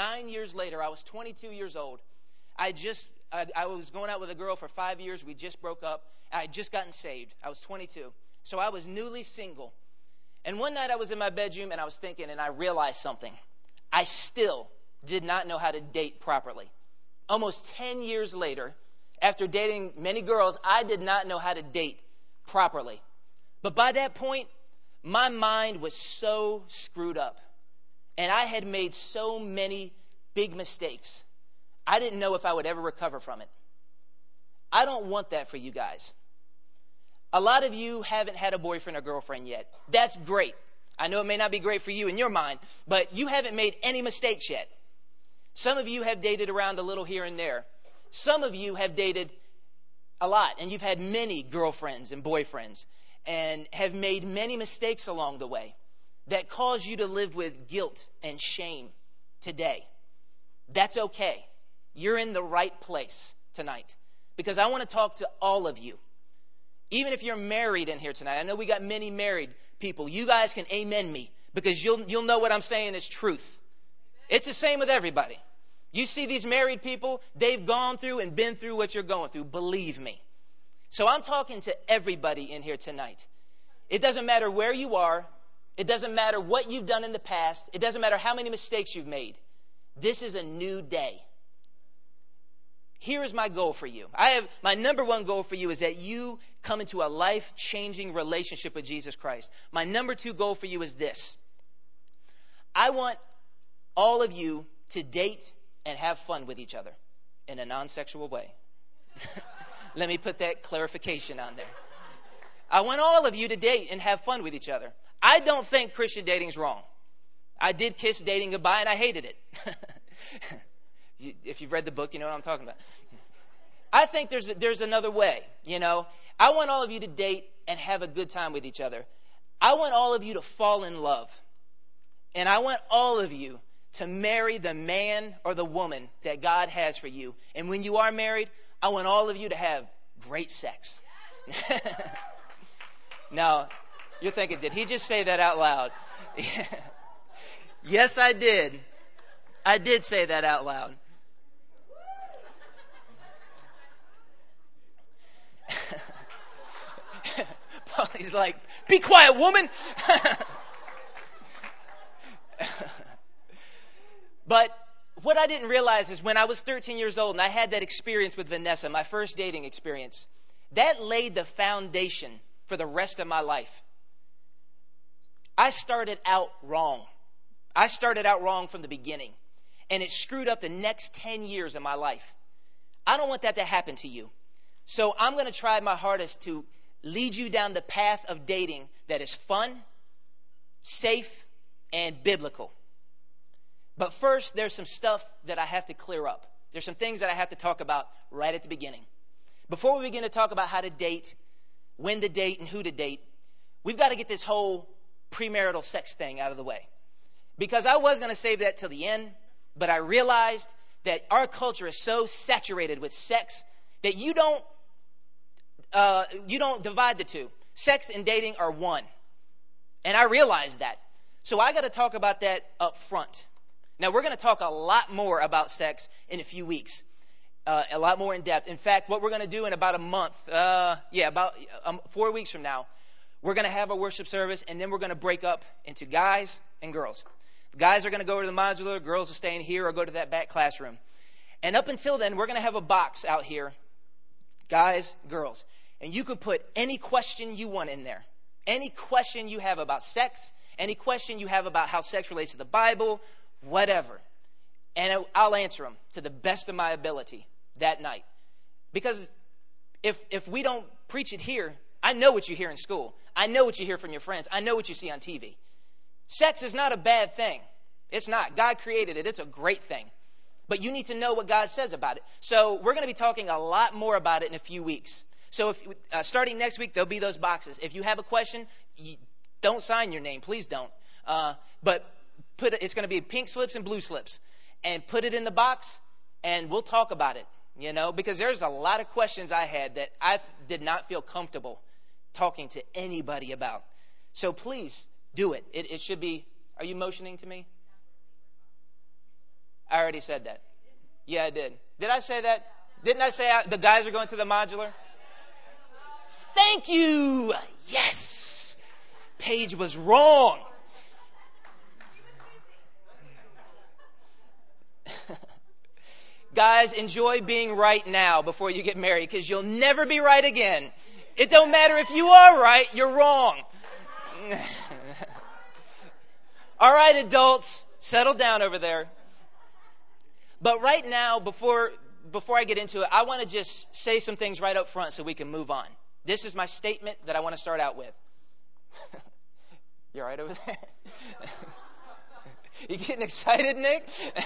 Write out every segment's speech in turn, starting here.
9 years later, I was 22 years old. I was going out with a girl for 5 years. We just broke up. I had just gotten saved. I was 22. So I was newly single. And one night I was in my bedroom and I was thinking, and I realized something. I still did not know how to date properly. Almost 10 years later, after dating many girls, I did not know how to date properly. But by that point, my mind was so screwed up. And I had made so many big mistakes. I didn't know if I would ever recover from it. I don't want that for you guys. A lot of you haven't had a boyfriend or girlfriend yet. That's great. I know it may not be great for you in your mind, but you haven't made any mistakes yet. Some of you have dated around a little here and there. Some of you have dated a lot, and you've had many girlfriends and boyfriends and have made many mistakes along the way that cause you to live with guilt and shame today. That's okay. You're in the right place tonight because I want to talk to all of you. Even if you're married in here tonight, I know we got many married people. You guys can amen me because you'll know what I'm saying is truth. It's the same with everybody. You see these married people, they've gone through and been through what you're going through. Believe me. So I'm talking to everybody in here tonight. It doesn't matter where you are. It doesn't matter what you've done in the past. It doesn't matter how many mistakes you've made. This is a new day. Here is my goal for you. My number one goal for you is that you come into a life-changing relationship with Jesus Christ. My number two goal for you is this. I want all of you to date and have fun with each other in a non-sexual way. Let me put that clarification on there. I want all of you to date and have fun with each other. I don't think Christian dating is wrong. I did kiss dating goodbye and I hated it. If you've read the book, you know what I'm talking about. I think there's another way, you know. I want all of you to date and have a good time with each other. I want all of you to fall in love. And I want all of you to marry the man or the woman that God has for you. And when you are married, I want all of you to have great sex. Now, you're thinking, did he just say that out loud? Yes, I did. I did say that out loud. He's like, be quiet, woman. But what I didn't realize is when I was 13 years old and I had that experience with Vanessa, my first dating experience, that laid the foundation for the rest of my life. I started out wrong. I started out wrong from the beginning. And it screwed up the next 10 years of my life. I don't want that to happen to you. So I'm going to try my hardest to lead you down the path of dating that is fun, safe, and biblical. But first, there's some stuff that I have to clear up. There's some things that I have to talk about right at the beginning. Before we begin to talk about how to date, when to date, and who to date, we've got to get this whole premarital sex thing out of the way. Because I was going to save that till the end, but I realized that our culture is so saturated with sex that you don't divide the two. Sex and dating are one. And I realized that. So I got to talk about that up front. Now, we're going to talk a lot more about sex in a few weeks, a lot more in depth. In fact, what we're going to do in about a month, about 4 weeks from now, we're going to have a worship service, and then we're going to break up into guys and girls. Guys are going to go to the modular, girls will stay in here or go to that back classroom. And up until then, we're going to have a box out here, guys, girls. And you can put any question you want in there. Any question you have about sex, any question you have about how sex relates to the Bible, whatever. And I'll answer them to the best of my ability that night. Because if we don't preach it here, I know what you hear in school. I know what you hear from your friends. I know what you see on TV. Sex is not a bad thing. It's not. God created it. It's a great thing. But you need to know what God says about it. So we're going to be talking a lot more about it in a few weeks. So starting next week, there'll be those boxes. If you have a question, don't sign your name. Please don't. But it's going to be pink slips and blue slips. And put it in the box, and we'll talk about it. You know, because there's a lot of questions I had that I did not feel comfortable talking to anybody about. So please do it. It should be. Are you motioning to me? All I already said that. Yeah, I did. Did I say that? Didn't I say the guys are going to the modular? Thank you. Yes. Paige was wrong. Guys, enjoy being right now before you get married, because you'll never be right again. It don't matter if you are right, you're wrong. All right, adults, settle down over there. But right now, before I get into it, I want to just say some things right up front so we can move on. This is my statement that I want to start out with. You all right over there? You getting excited, Nick?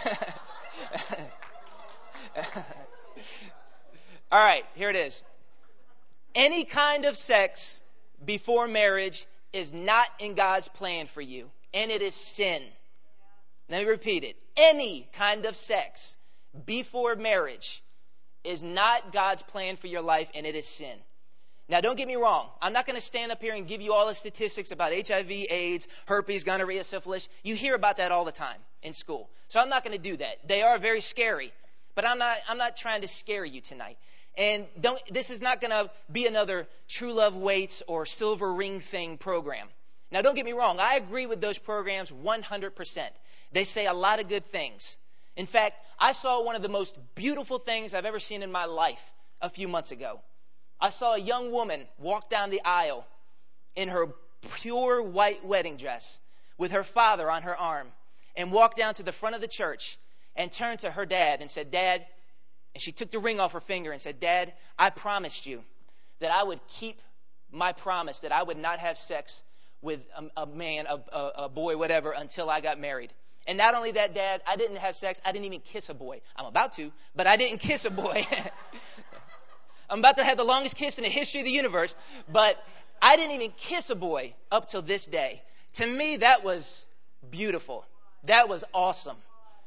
All right, here it is. Any kind of sex before marriage is not in God's plan for you, and it is sin. Let me repeat it. Any kind of sex before marriage is not God's plan for your life, and it is sin. Now, don't get me wrong. I'm not going to stand up here and give you all the statistics about HIV, AIDS, herpes, gonorrhea, syphilis. You hear about that all the time in school. So I'm not going to do that. They are very scary. But I'm not trying to scare you tonight. And this is not going to be another True Love Waits or Silver Ring Thing program. Now, don't get me wrong. I agree with those programs 100%. They say a lot of good things. In fact, I saw one of the most beautiful things I've ever seen in my life a few months ago. I saw a young woman walk down the aisle in her pure white wedding dress with her father on her arm and walk down to the front of the church and turned to her dad and said, "Dad," and she took the ring off her finger and said, "Dad, I promised you that I would keep my promise, that I would not have sex with a man, a boy, whatever, until I got married. And not only that, Dad, I didn't have sex. I didn't even kiss a boy. I'm about to, but I didn't kiss a boy." I'm about to have the longest kiss in the history of the universe, but I didn't even kiss a boy up till this day. To me, that was beautiful. That was awesome.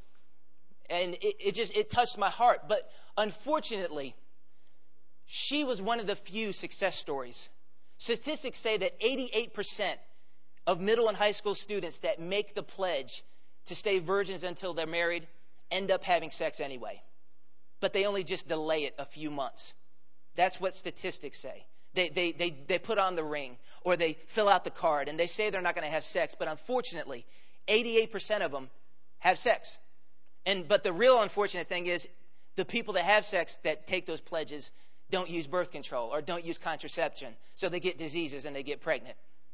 And it touched my heart. But unfortunately, she was one of the few success stories. Statistics say that 88% of middle and high school students that make the pledge to stay virgins until they're married end up having sex anyway. But they only just delay it a few months. That's what statistics say. They put on the ring or they fill out the card and they say they're not going to have sex. But unfortunately, 88% of them have sex. But the real unfortunate thing is the people that have sex that take those pledges don't use birth control or don't use contraception. So they get diseases and they get pregnant.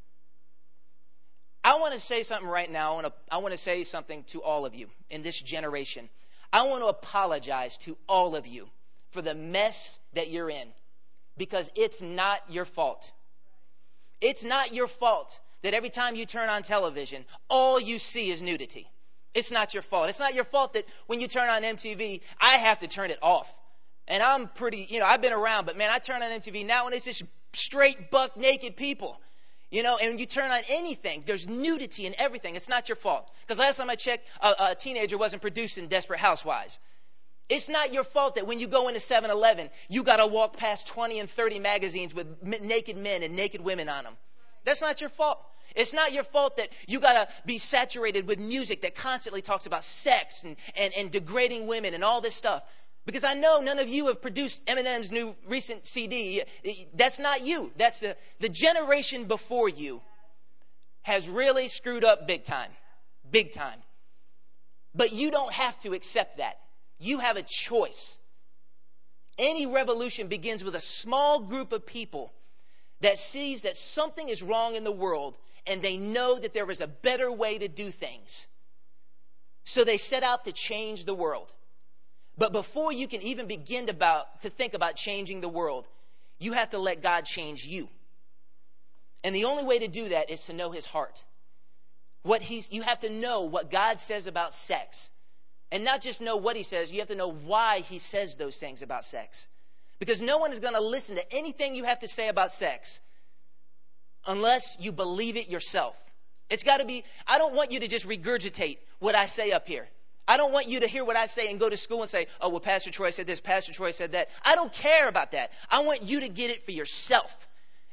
I want to say something right now. I want to say something to all of you in this generation. I want to apologize to all of you for the mess that you're in, because it's not your fault. It's not your fault that every time you turn on television, all you see is nudity. It's not your fault. It's not your fault that when you turn on MTV, I have to turn it off. And I'm pretty, I've been around, but man, I turn on MTV now and it's just straight buck naked people. And when you turn on anything, there's nudity in everything. It's not your fault. Because last time I checked, a teenager wasn't producing Desperate Housewives. It's not your fault that when you go into 7-Eleven, you got to walk past 20 and 30 magazines with naked men and naked women on them. That's not your fault. It's not your fault that you got to be saturated with music that constantly talks about sex and degrading women and all this stuff. Because I know none of you have produced Eminem's new recent CD. That's not you. That's the generation before you has really screwed up big time. Big time. But you don't have to accept that. You have a choice. Any revolution begins with a small group of people that sees that something is wrong in the world and they know that there is a better way to do things. So they set out to change the world. But before you can even begin to think about changing the world, you have to let God change you. And the only way to do that is to know his heart. You have to know what God says about sex. And not just know what he says, you have to know why he says those things about sex. Because no one is going to listen to anything you have to say about sex unless you believe it yourself. It's got to be, I don't want you to just regurgitate what I say up here. I don't want you to hear what I say and go to school and say, "Oh, well, Pastor Troy said this, Pastor Troy said that." I don't care about that. I want you to get it for yourself.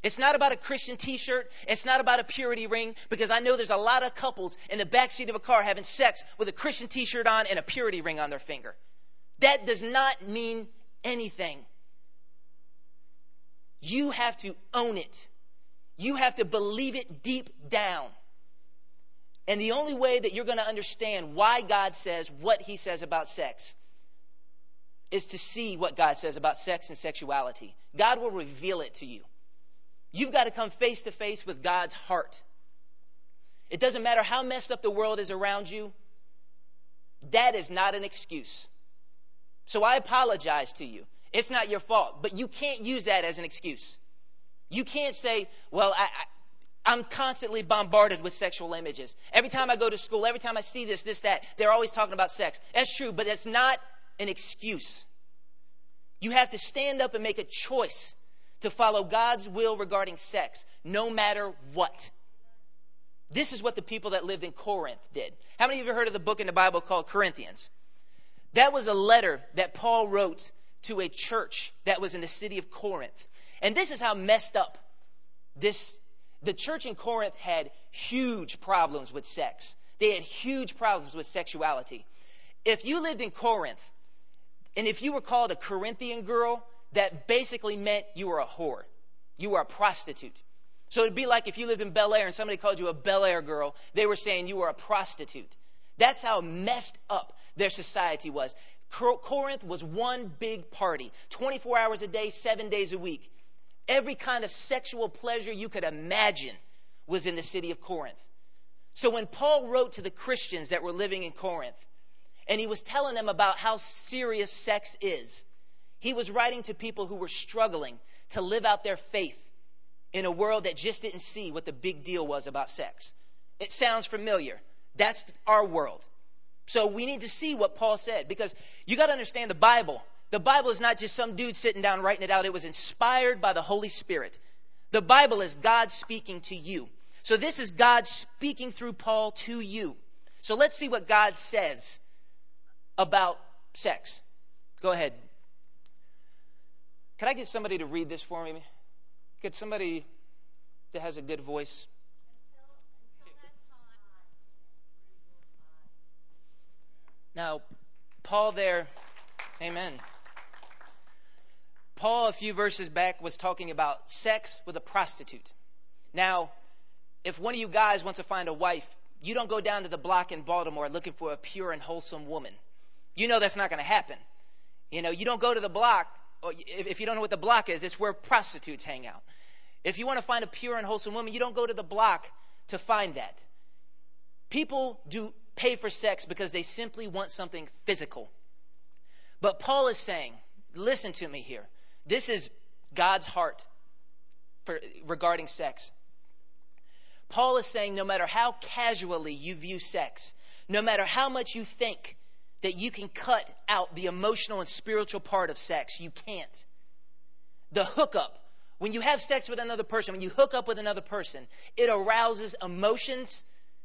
It's not about a Christian t-shirt. It's not about a purity ring, because I know there's a lot of couples in the backseat of a car having sex with a Christian t-shirt on and a purity ring on their finger. That does not mean anything. You have to own it. You have to believe it deep down. And the only way that you're going to understand why God says what he says about sex is to see what God says about sex and sexuality. God will reveal it to you. You've got to come face to face with God's heart. It doesn't matter how messed up the world is around you. That is not an excuse. So I apologize to you. It's not your fault. But you can't use that as an excuse. You can't say, well, I'm constantly bombarded with sexual images. Every time I go to school, every time I see this, that, they're always talking about sex. That's true, but it's not an excuse. You have to stand up and make a choice to follow God's will regarding sex, no matter what. This is what the people that lived in Corinth did. How many of you have heard of the book in the Bible called Corinthians? That was a letter that Paul wrote to a church that was in the city of Corinth. And this is how messed up the church in Corinth had huge problems with sex. They had huge problems with sexuality. If you lived in Corinth, and if you were called a Corinthian girl, that basically meant you were a whore. You were a prostitute. So it'd be like if you lived in Bel Air and somebody called you a Bel Air girl, they were saying you were a prostitute. That's how messed up their society was. Corinth was one big party, 24 hours a day, 7 days a week. Every kind of sexual pleasure you could imagine was in the city of Corinth. So when Paul wrote to the Christians that were living in Corinth, and he was telling them about how serious sex is, he was writing to people who were struggling to live out their faith in a world that just didn't see what the big deal was about sex. It sounds familiar. That's our world. So we need to see what Paul said, because you got to understand the Bible. The Bible is not just some dude sitting down writing it out. It was inspired by the Holy Spirit. The Bible is God speaking to you. So this is God speaking through Paul to you. So let's see what God says about sex. Go ahead. Can I get somebody to read this for me? Get somebody that has a good voice. Now, Paul there, amen. Paul, a few verses back, was talking about sex with a prostitute. Now, if one of you guys wants to find a wife, you don't go down to the block in Baltimore looking for a pure and wholesome woman. You know that's not going to happen. You don't go to the block. Or if you don't know what the block is, it's where prostitutes hang out. If you want to find a pure and wholesome woman, you don't go to the block to find that. People do pay for sex because they simply want something physical. But Paul is saying, listen to me here. This is God's heart regarding sex. Paul is saying no matter how casually you view sex, no matter how much you think that you can cut out the emotional and spiritual part of sex, you can't. The hookup, when you have sex with another person, when you hook up with another person, it arouses emotions,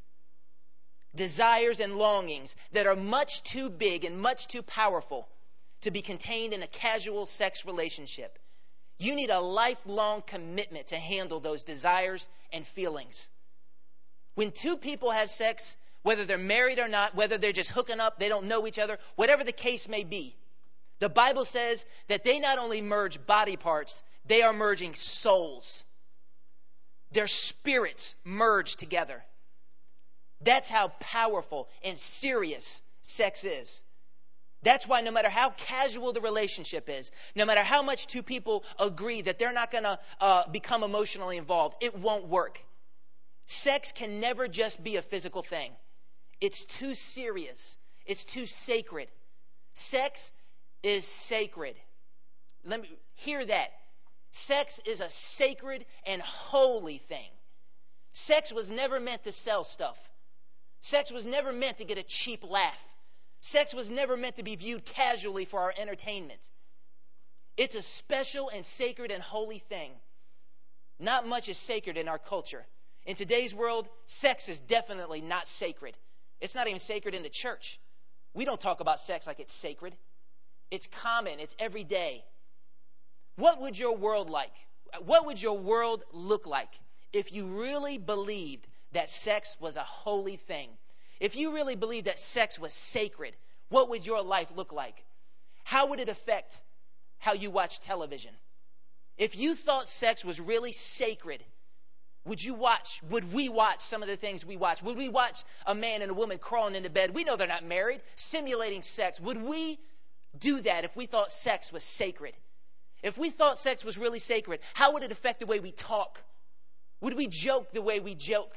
desires, and longings that are much too big and much too powerful to be contained in a casual sex relationship. You need a lifelong commitment to handle those desires and feelings. When two people have sex, whether they're married or not, whether they're just hooking up, they don't know each other, whatever the case may be, the Bible says that they not only merge body parts, they are merging souls. Their spirits merge together. That's how powerful and serious sex is. That's why no matter how casual the relationship is, no matter how much two people agree that they're not going to become emotionally involved, it won't work. Sex can never just be a physical thing. It's too serious. It's too sacred. Sex is sacred. Let me hear that. Sex is a sacred and holy thing. Sex was never meant to sell stuff. Sex was never meant to get a cheap laugh. Sex was never meant to be viewed casually for our entertainment. It's a special and sacred and holy thing. Not much is sacred in our culture. In today's world, sex is definitely not sacred. It's not even sacred in the church. We don't talk about sex like it's sacred. It's common. It's everyday. What would your world what would your world look like if you really believed that sex was a holy thing? If you really believed that sex was sacred, what would your life look like? How would it affect how you watch television? If you thought sex was really sacred, would we watch some of the things we watch? Would we watch a man and a woman crawling into bed? We know they're not married, simulating sex. Would we do that if we thought sex was sacred? If we thought sex was really sacred, how would it affect the way we talk? Would we joke the way we joke?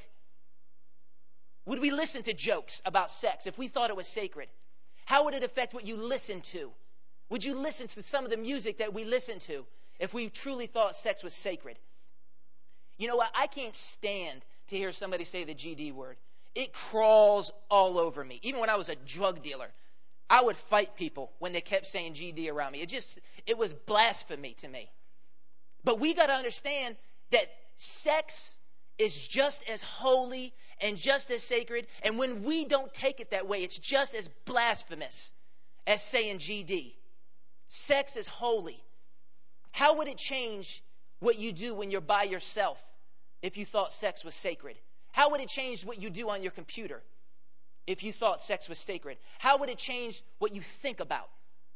Would we listen to jokes about sex if we thought it was sacred? How would it affect what you listen to? Would you listen to some of the music that we listen to if we truly thought sex was sacred? You know what? I can't stand to hear somebody say the GD word. It crawls all over me. Even when I was a drug dealer, I would fight people when they kept saying GD around me. It was blasphemy to me. But we got to understand that sex is just as holy and just as sacred. And when we don't take it that way, it's just as blasphemous as saying GD. Sex is holy. How would it change what you do when you're by yourself if you thought sex was sacred? How would it change what you do on your computer if you thought sex was sacred? How would it change what you think about?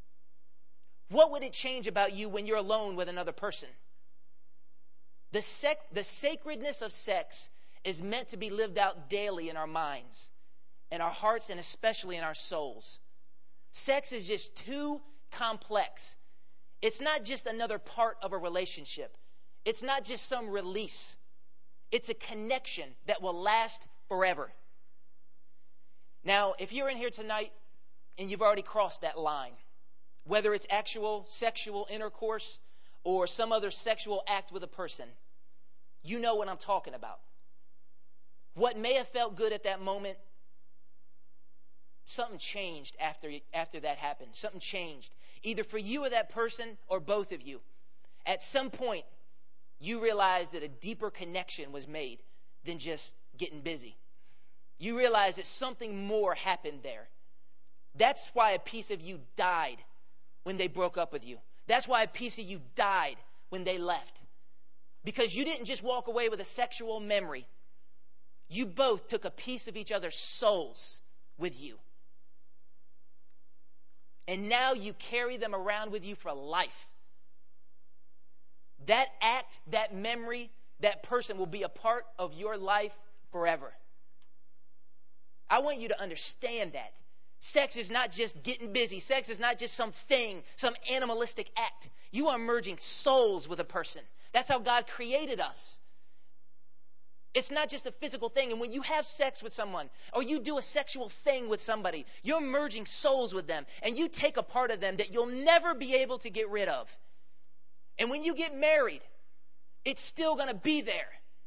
What would it change about you when you're alone with another person? The sacredness of sex is meant to be lived out daily in our minds, in our hearts, and especially in our souls. Sex is just too complex. It's not just another part of a relationship. It's not just some release. It's a connection that will last forever. Now, if you're in here tonight and you've already crossed that line, whether it's actual sexual intercourse or some other sexual act with a person, you know what I'm talking about. What may have felt good at that moment, something changed after that happened. Something changed, either for you or that person or both of you. At some point, you realized that a deeper connection was made than just getting busy. You realized that something more happened there. That's why a piece of you died when they broke up with you. That's why a piece of you died when they left. Because you didn't just walk away with a sexual memory. You both took a piece of each other's souls with you. And now you carry them around with you for life. That act, that memory, that person will be a part of your life forever. I want you to understand that. Sex is not just getting busy. Sex is not just some thing, some animalistic act. You are merging souls with a person. That's how God created us. It's not just a physical thing. And when you have sex with someone or you do a sexual thing with somebody, you're merging souls with them. And you take a part of them that you'll never be able to get rid of. And when you get married, it's still going to be there.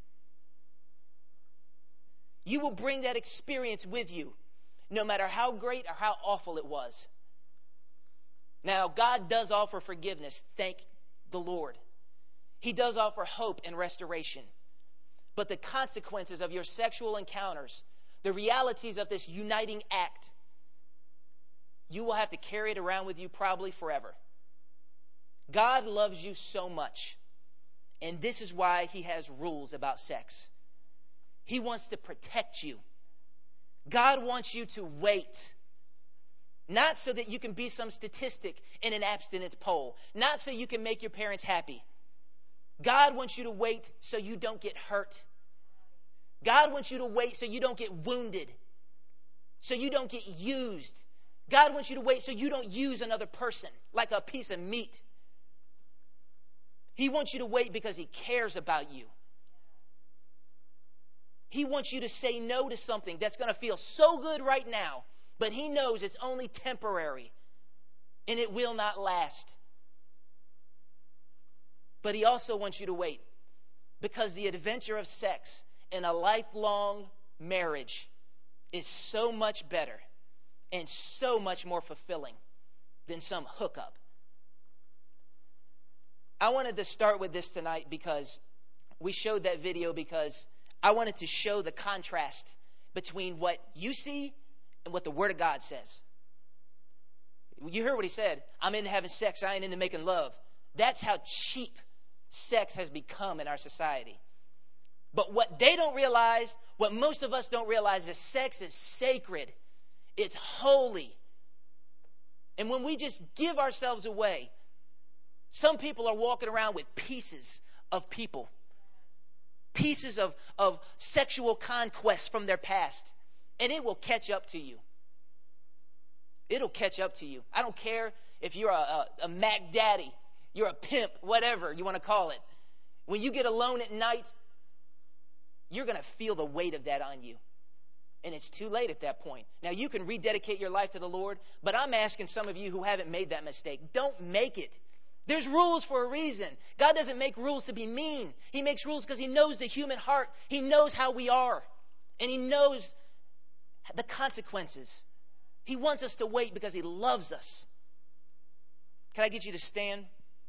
You will bring that experience with you, no matter how great or how awful it was. Now, God does offer forgiveness, thank the Lord. He does offer hope and restoration. But the consequences of your sexual encounters, the realities of this uniting act, you will have to carry it around with you probably forever. God loves you so much, and this is why He has rules about sex. He wants to protect you. God wants you to wait. Not so that you can be some statistic in an abstinence poll. Not so you can make your parents happy. God wants you to wait so you don't get hurt. God wants you to wait so you don't get wounded. So you don't get used. God wants you to wait so you don't use another person like a piece of meat. He wants you to wait because He cares about you. He wants you to say no to something that's going to feel so good right now, but He knows it's only temporary and it will not last. But He also wants you to wait because the adventure of sex in a lifelong marriage is so much better and so much more fulfilling than some hookup. I wanted to start with this tonight because we showed that video because I wanted to show the contrast between what you see and what the Word of God says. You heard what he said. I'm into having sex. I ain't into making love. That's how cheap sex has become in our society. But what they don't realize, what most of us don't realize, is sex is sacred. It's holy. And when we just give ourselves away, some people are walking around with pieces of people. Pieces of sexual conquest from their past. And it will catch up to you. It'll catch up to you. I don't care if you're a Mac Daddy, you're a pimp, whatever you want to call it. When you get alone at night, you're going to feel the weight of that on you. And it's too late at that point. Now, you can rededicate your life to the Lord, but I'm asking some of you who haven't made that mistake, don't make it. There's rules for a reason. God doesn't make rules to be mean. He makes rules because he knows the human heart. He knows how we are. And he knows the consequences. He wants us to wait because he loves us. Can I get you to stand?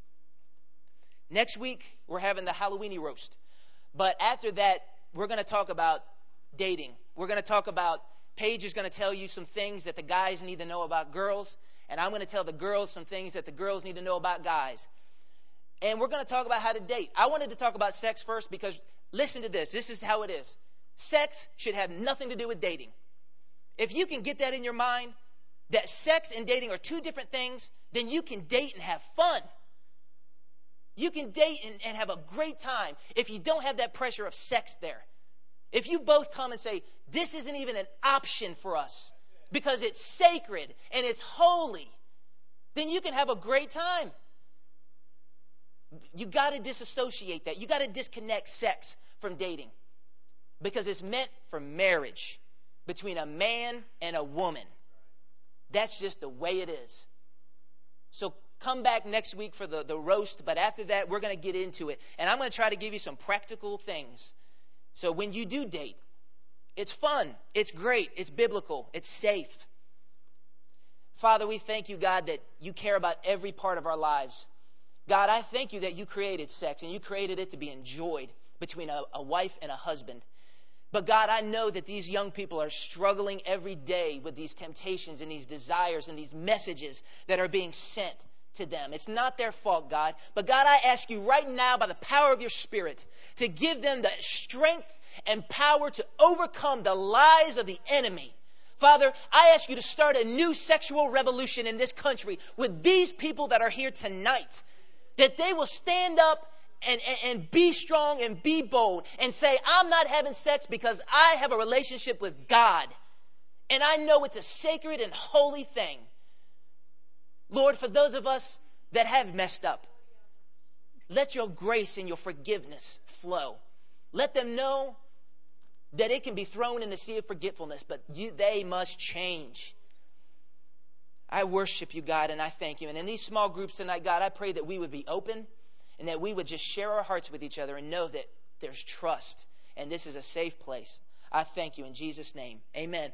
Next week, we're having the Halloweeny roast. But after that, we're going to talk about dating. We're going to talk about, Paige is going to tell you some things that the guys need to know about girls. And I'm going to tell the girls some things that the girls need to know about guys. And we're going to talk about how to date. I wanted to talk about sex first because, listen to this. This is how it is. Sex should have nothing to do with dating. If you can get that in your mind, that sex and dating are two different things, then you can date and have fun. You can date and have a great time if you don't have that pressure of sex there. If you both come and say, this isn't even an option for us because it's sacred and it's holy, then you can have a great time. You got to disassociate that. You got to disconnect sex from dating because it's meant for marriage between a man and a woman. That's just the way it is. So come back next week for the roast, but after that, we're going to get into it. And I'm going to try to give you some practical things. So when you do date, it's fun, it's great, it's biblical, it's safe. Father, we thank you, God, that you care about every part of our lives. God, I thank you that you created sex and you created it to be enjoyed between a wife and a husband. But God, I know that these young people are struggling every day with these temptations and these desires and these messages that are being sent to them. It's not their fault, God. But God, I ask you right now by the power of your Spirit to give them the strength and power to overcome the lies of the enemy. Father, I ask you to start a new sexual revolution in this country with these people that are here tonight. That they will stand up and be strong and be bold and say, I'm not having sex because I have a relationship with God. And I know it's a sacred and holy thing. Lord, for those of us that have messed up, let your grace and your forgiveness flow. Let them know that it can be thrown in the sea of forgetfulness, but they must change. I worship you, God, and I thank you. And in these small groups tonight, God, I pray that we would be open and that we would just share our hearts with each other and know that there's trust and this is a safe place. I thank you in Jesus' name. Amen.